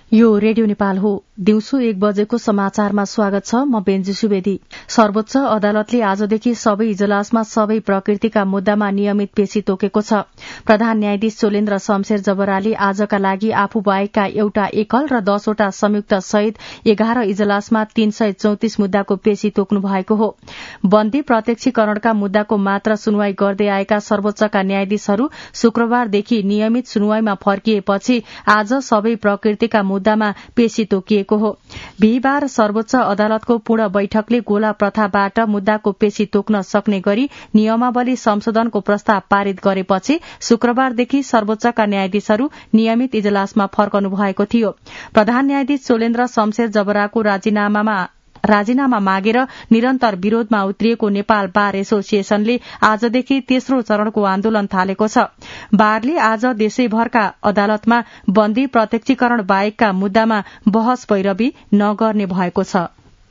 यो रेडियो नेपाल हो। दिउँसो 1 बजेको समाचारमा स्वागत छ। म बेन्जी सुवेदी। सर्वोच्च अदालतले आजदेखि सबै इजलासमा सबै प्रकृतिका मुद्दामा नियमित पेशी तोकेको छ। प्रधान न्यायाधीश चोलेन्द्र शमशेर जबराले आजका लागि आफू बाहेकका एउटा एकल र 10 वटा संयुक्त सहित 11 इजलासमा 334 मुद्दाको पेशी तोक्नु भएको हो। बन्दी प्रत्यक्षीकरणका मुद्दाको मात्र सुनवाई गर्दै आएका सर्वोच्चका न्यायाधीशहरू शुक्रबारदेखि नियमित सुनवाईमा फर्किएपछि आज सबै प्रकृतिका मुद्दामा पेशी तोकिएको हो। बिहीबार सर्वोच्च अदालतको पूर्ण बैठकले गोला प्रथाबाट मुद्दाको पेशी तोक्न सक्ने गरी नियमावली संशोधनको प्रस्ताव पारित गरेपछि शुक्रबारदेखि सर्वोच्चका न्यायाधीशहरू नियमित इजलासमा फर्कनु भएको थियो। प्रधान न्यायाधीश चोलेन्द्र शमशेर जबराको राजीनामा मागेर निरन्तर विरोधमा उत्रिएको नेपाल बार एसोसिएशनले आजदेखि तेस्रो चरणको आन्दोलन थालेको छ। बारले आज देशैभरका अदालतमा बन्दी प्रत्यक्षीकरण बाहेकका मुद्दामा बहस पैरवी नगर्ने भएको छ।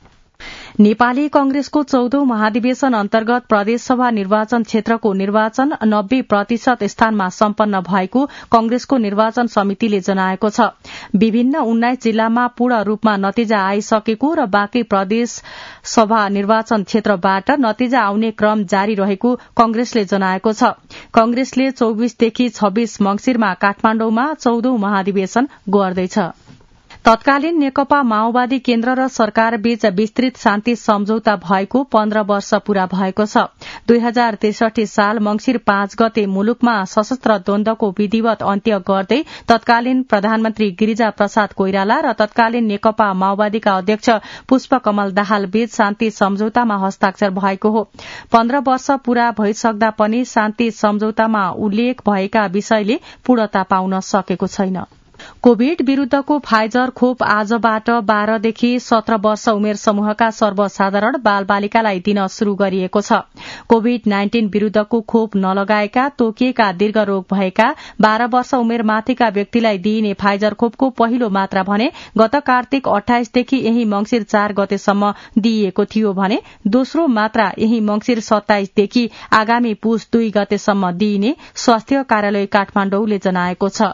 नेपाली कंग्रेसको 14औं महाधिवेशन अन्तर्गत प्रदेशसभा निर्वाचन क्षेत्रको निर्वाचन 90% स्थानमा सम्पन्न भएको कंग्रेसको निर्वाचन समितिले जनाएको छ। विभिन्न 19 जिल्लामा पूर्ण रूपमा नतिजा आइसकेको र बाँकी प्रदेश सभा निर्वाचन क्षेत्रबाट नतिजा आउने क्रम जारी रहेको कंग्रेसले जनाएको छ। कंग्रेसले 24 देखि 26 मंगिरमा काठमाण्डुमा 14औं महाधिवेशन गर्दैछ। तत्कालीन नेकपा माओवादी केन्द्र र सरकार बीच विस्तृत शान्ति सम्झौता भएको 15 वर्ष पूरा भएको छ। 2063 साल मंगिर 5 गते मुलुकमा सशस्त्र द्वन्द्वको विधिवत अन्त्य गर्दै तत्कालीन प्रधानमन्त्री गिरिजा प्रसाद कोइराला र तत्कालीन नेकपा माओवादीका अध्यक्ष पुष्पकमल दाहाल बीच शान्ति सम्झौतामा हस्ताक्षर भएको हो। 15 वर्ष पूरा भइसक्दा पनि शान्ति सम्झौतामा उल्लेख भएका विषयले पूर्णता पाउन सकेको छैन। कोविड विरूद्धको फाइजर खोप आजबाट 12 देखि 17 वर्ष उमेर समूहका सर्वसाधारण बालबालिकालाई दिन शुरू गरिएको छ। कोविड-19 विरूद्धको खोप नलगाएका, तोकिएका, दीर्घ रोग भएका 12 वर्ष उमेर माथिका व्यक्तिलाई दिइने फाइजर खोपको पहिलो मात्रा भने गत कार्तिक 28 देखि यही मंगिर 4 गतेसम्म दिइएको थियो भने दोस्रो मात्रा यही मंगिर 27 देखि आगामी पुष 2 गतेसम्म दिइने स्वास्थ्य कार्यालय काठमाण्डौले जनाएको छ।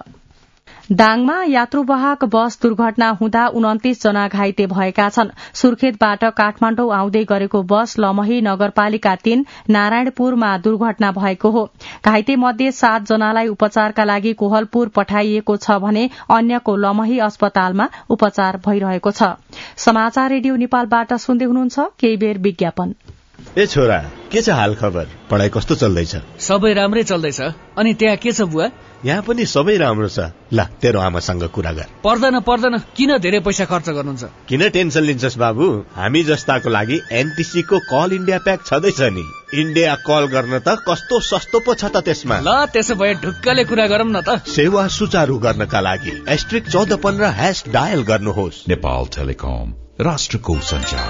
दाङमा यात्रुवाहक बस दुर्घटना हुँदा 29 जना घाइते भएका छन्। सुर्खेतबाट काठमाण्डौ आउँदै गरेको बस लमही नगरपालिका 3 नारायणपुरमा दुर्घटना भएको हो। घाइते मध्ये 7 जनालाई उपचारका लागि कोहलपुर पठाइएको छ भने अन्यको लमही अस्पतालमा उपचार भइरहेको छ। समाचार रेडियो नेपालबाट सुन्दै हुनुहुन्छ। केही बेर विज्ञापन। ए छोरा, के छ हाल खबर? पढाइ कस्तो चल्दैछ? सबै राम्रै चल्दैछ। अनि त्यहाँ के छ बुवा? यहाँ पनि सबै राम्रो छ। ल, तेरो आमासँग कुरा गर। पर्दैन, किन धेरै पैसा खर्च गर्नुहुन्छ? किन टेन्सन लिन्छस् बाबु? हामी जस्ताको लागि एनटीसी को कल इन्डिया प्याक छँदैछ नि। इन्डिया कल गर्न त कस्तो सस्तो पो छ त त्यसमा। ल, त्यसो भए ढुक्कले कुरा गरौँ न त। सेवा सुचारू गर्नका लागि *1415# डायल गर्नुहोस्। नेपाल टेलिकम, राष्ट्रको सञ्चार।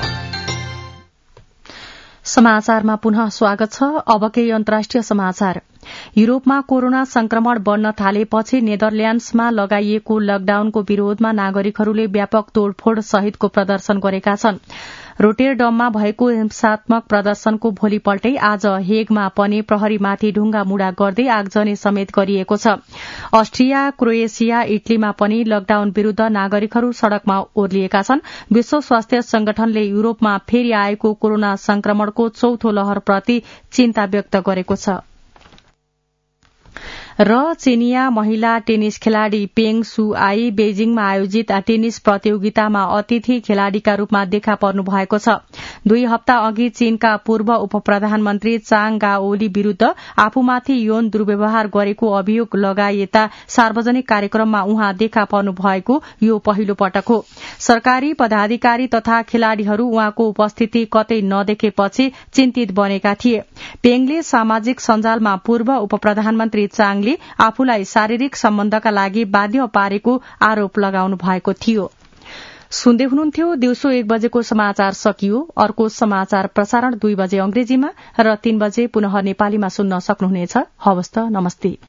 समाचारमा पुनः स्वागत छ। अब केही अन्तर्राष्ट्रिय समाचार। युरोपमा कोरोना संक्रमण बढ्न थालेपछि नेदरल्याण्ड्समा लगाइएको लकडाउनको विरोधमा नागरिकहरूले व्यापक तोडफोड़ सहितको प्रदर्शन गरेका छन्। रोटेरडममा भएको हिंसात्मक प्रदर्शनको भोलिपल्टै आज हेगमा पनि प्रहरीमाथि ढुंगा मुड़ा गर्दै आगजनी समेत गरिएको छ। अस्ट्रिया, क्रोएसिया, इटलीमा पनि लकडाउन विरूद्ध नागरिकहरू सड़कमा ओर्लिएका छन्। विश्व स्वास्थ्य संगठनले युरोपमा फेरि आएको कोरोना संक्रमणको चौथो लहरप्रति चिन्ता व्यक्त गरेको छ। र चीनिया महिला टेनिस खेलाड़ी पेङ सुआई बेजिङमा आयोजित टेनिस प्रतियोगितामा अतिथि खेलाड़ीका रूपमा देखा पर्नु भएको छ। 2 हप्ता अघि चीनका पूर्व उप प्रधानमन्त्री चाङ गाओली विरूद्ध आफूमाथि यौन दुर्व्यवहार गरेको अभियोग लगाइएता सार्वजनिक कार्यक्रममा उहाँ देखा पर्नु भएको यो पहिलो पटक हो। सरकारी पदाधिकारी तथा खेलाड़ीहरू उहाँको उपस्थिति कतै नदेखेपछि चिन्तित बनेका थिए। पेङले सामाजिक सञ्जालमा पूर्व उप प्रधानमन्त्री चाङ आफूलाई शारीरिक सम्बन्धका लागि बाध्य पारेको आरोप लगाउनु भएको थियो। सुन्दै हुनुहुन्थ्यो। दिउँसो 1 बजेको समाचार सकियो। अर्को समाचार प्रसारण 2 बजे अंग्रेजीमा र 3 बजे पुनः नेपालीमा सुन्न सक्नुहुनेछ। हवस् त, नमस्ते।